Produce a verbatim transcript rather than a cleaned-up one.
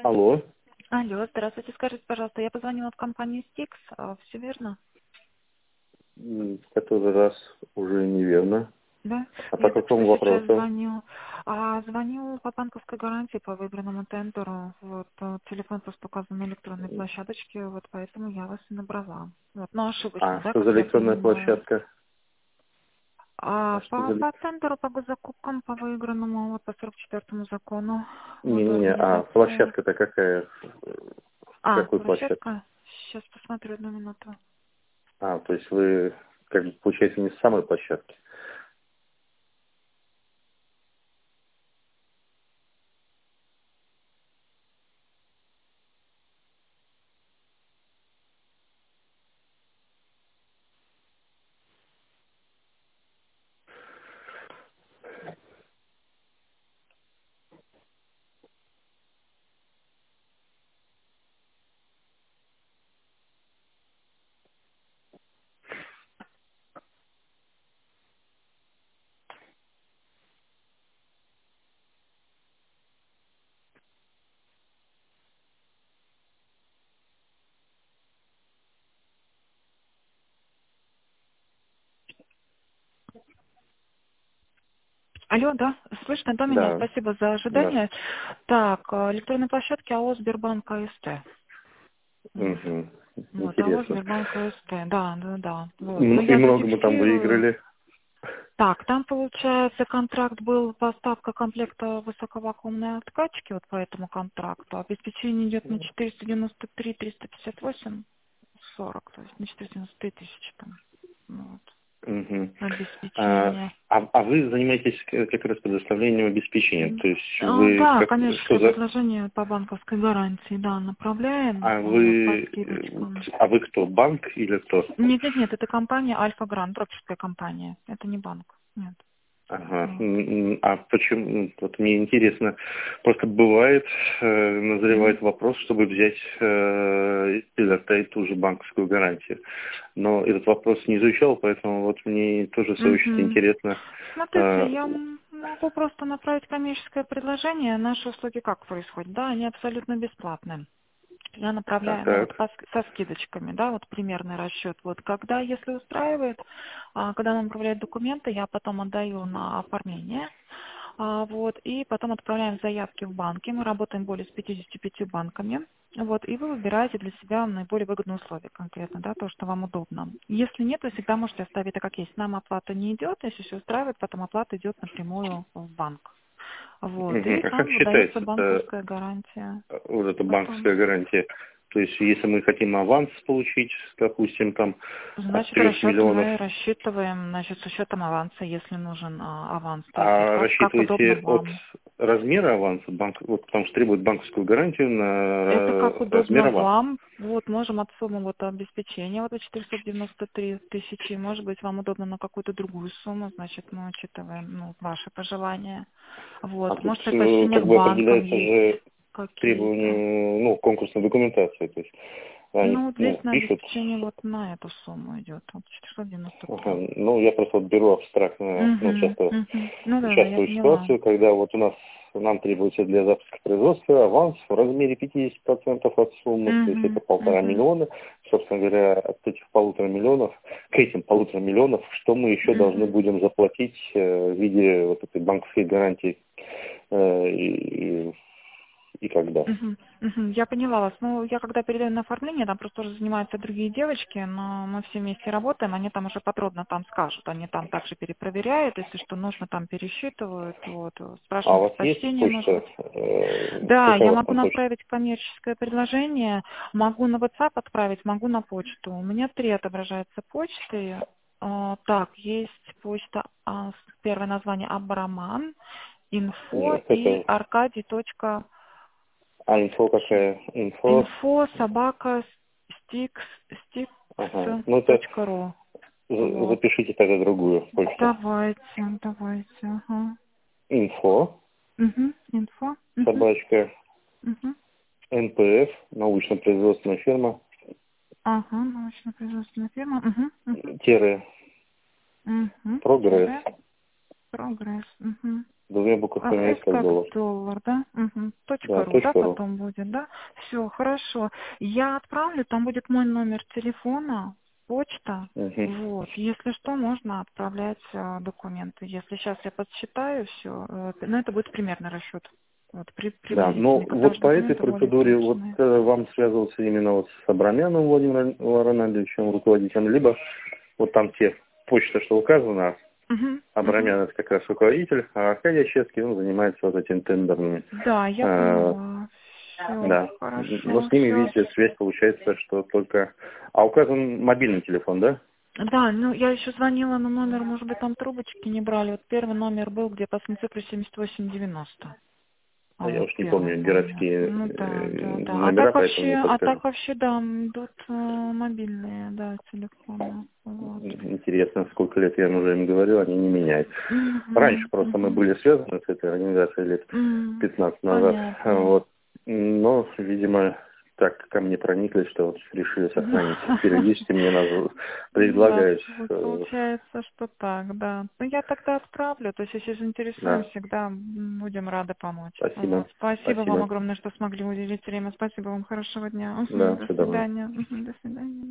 Алло, Алло, здравствуйте. Скажите, пожалуйста, я позвонила в компанию Стикс, все верно? м, в который раз уже неверно. Да? А по Я только что какому сейчас вопросу? звоню. А, звоню по банковской гарантии по выбранному тендеру. Вот, э, телефон просто указан на электронной площадочке, вот поэтому я вас и набрала. Вот, но ошибочно, А, да, что за как я электронная понимаю. площадка? А А что по, за... по тендеру, по госзакупкам, по выигранному, вот по сорок четвёртому закону, вот Не-не-не, а организация. площадка-то какая? А, Какой площадке? площадка? Сейчас посмотрю одну минуту. А, то есть вы, как бы, получается, не с самой площадки. Алло, да, слышно до меня? Да, Спасибо за да. ожидание. Так, э, электронной площадки АО Сбербанк АСТ. Вот. Угу. Вот, АО Интересно. Сбербанк АСТ, да, да, да. Вот. М- Но И я много мы там зафиксирую. выиграли. Так, там, получается, контракт был поставка комплекта высоковакуумной откачки, вот по этому контракту. Обеспечение идет на четыреста девяносто три триста пятьдесят восемь сорок, то есть на четыреста девяносто три тысячи там. Ну вот. Мгм. А, Обеспечение. а, а вы занимаетесь к- как раз предоставлением обеспечения, то есть А, вы да, как, что коммерческое за... предложение по банковской гарантии, да, направляем А вот, по вы, э, скидочкам. а вы кто, банк или кто? Нет, нет, нет, это компания Альфа Гранд, брокерская компания. Это не банк. Нет. Ага. Вот. М, м, А почему? м, Вот мне интересно. Просто бывает, э, Мгм. назревает вопрос, чтобы взять э, и предоставить ту же банковскую гарантию. Но этот вопрос не изучал, поэтому вот мне тоже в свою очередь Мгм. интересно. Смотрите, э, я м- могу просто направить коммерческое предложение. Наши услуги как происходят? Да, они абсолютно бесплатные. Я Так, направляю, ну вот так. по sk- со скидочками, да, вот примерный расчет. Вот когда, если устраивает, а, когда нам отправляют документы, я потом отдаю на оформление, а, вот, и потом отправляем заявки в банки. Мы работаем более с пятьюдесятью пятью банками. Вот, и вы выбираете для себя наиболее выгодные условия конкретно, да, то, что вам удобно. Если нет, вы всегда можете оставить это как есть. Нам оплата не идет, если все устраивает, потом оплата идет напрямую в банк. Вот, Мгм. и А как там выдается считается это, банковская гарантия. э, вот эта Потом. банковская гарантия? То есть, если мы хотим аванс получить, допустим, там от Значит, трех расчет миллионов, мы рассчитываем, значит, с учетом аванса, если нужен а, аванс. То есть вот а как, как удобно рассчитываете от вам. размера аванса, банк, вот потому что требует банковскую гарантию на Это как э, размер удобно аванса. вам. Вот можем от суммы вот обеспечения вот четыреста девяносто три тысячи. Может быть, вам удобно на какую-то другую сумму, значит, мы учитываем ну, ваши пожелания. А Вот. тут Может, э, предпочтения как к бы банкам определяется есть же какие-то. требования, ну, конкурсной документации. То есть они, Ну, вот здесь ну, на пишут. обеспечение вот на эту сумму идет. Вот четыреста девяносто Ага, три. ну, я просто вот беру абстрактно, ну, Угу, часто угу. Ну да, да, я частую поняла. ситуацию, когда вот у нас нам требуется для запуска производства аванс в размере пятьдесят процентов от суммы, то есть это Угу, полтора угу, миллиона. Собственно говоря, от этих полутора миллионов, к этим полутора миллионов, что мы еще должны угу. будем заплатить э, в виде вот этой банковской гарантии э, и, и и когда? Мгм, мгм. Я поняла вас. Ну, я когда передаю на оформление, там просто уже занимаются другие девочки, но мы все вместе работаем, они там уже подробно там скажут, они там также перепроверяют, если что нужно, там пересчитывают, вот, А у спрашиваем вас есть предпочтение, может почта? быть. Э, Да, какая я у вас могу там почта? направить коммерческое предложение, могу на WhatsApp отправить, могу на почту. У меня три отображаются почты. А, Так, есть почта, а, с- первое название Абраман, инфо Нет, и это... аркадий. А инфо какая? Инфо... Инфо собака стикс Ага. стикс Ну, это точка ру. за- Вот. запишите тогда другую почту. Давайте, давайте, ага. Инфо, Угу. Инфо. Угу. собачка, Угу. эн пэ эф, научно-производственная фирма, Ага, научно-производственная фирма. Угу. Угу. тире, Угу. прогресс, Тире. Прогресс. Угу. Двумя буковками А, S S как как доллар. доллар, да? Угу. Да, Точка ру, да, точка ру. потом будет, да? Все, хорошо. Я отправлю, там будет мой номер телефона, почта. Угу. Вот. Если что, можно отправлять э, документы. Если сейчас я подсчитаю все, э, но это будет примерный расчет. Вот, при, Да, но приблизительный, потому вот что по этой документы более процедуре вот точные. э, вам связывался именно вот с Абрамяном Владимиром Рональдовичем, руководителем, либо вот там те почта, что указано, Угу, угу. Абрамян это как раз руководитель, а Аркадий Ощецкий, он занимается вот этим тендерными. Да, я Э, поняла. Все, да, но хорошо, с ними, все. видите, связь получается, что только... А указан мобильный телефон, да? Да, ну я еще звонила на номер, может быть, там трубочки не брали. Вот первый номер был, где по цифру семьдесят восемь девяносто. А А я вот уж не первый помню номер. городские Ну да, э, да, да. А номера, так поэтому вообще, не а подскажу. так вообще, да, идут э, мобильные, да, телефоны. Вот. Интересно, сколько лет я уже им говорю, они не меняют. Раньше Мгм, просто мы мгм. были связаны с этой организацией лет М, пятнадцать назад. Понятно. Вот. Но, видимо, так ко мне прониклись, что вот решили сохранить. Периодически мне нас Ну да, предлагают. вот э, получается, что так, да. Ну я тогда отправлю, то есть если заинтересуем, Да, всегда м, будем рады помочь. спасибо. Вот. Спасибо вам Спасибо. огромное, что смогли уделить время. Спасибо вам, хорошего дня. Да, Мгм, До все, давно. свидания. Мгм, До свидания.